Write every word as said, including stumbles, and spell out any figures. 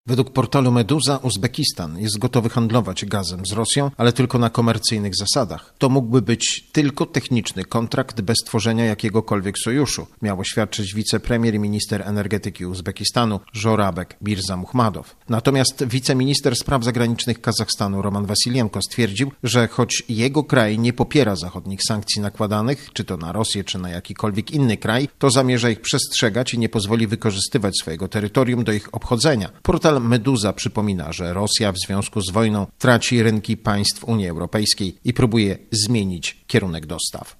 Według portalu Meduza Uzbekistan jest gotowy handlować gazem z Rosją, ale tylko na komercyjnych zasadach. To mógłby być tylko techniczny kontrakt bez tworzenia jakiegokolwiek sojuszu, miał oświadczyć wicepremier i minister energetyki Uzbekistanu Żorabek Mirzamuhmadow. Natomiast wiceminister spraw zagranicznych Kazachstanu Roman Wasylienko stwierdził, że choć jego kraj nie popiera zachodnich sankcji nakładanych, czy to na Rosję, czy na jakikolwiek inny kraj, to zamierza ich przestrzegać i nie pozwoli wykorzystywać swojego terytorium do ich obchodzenia. Portal Meduza przypomina, że Rosja w związku z wojną traci rynki państw Unii Europejskiej i próbuje zmienić kierunek dostaw.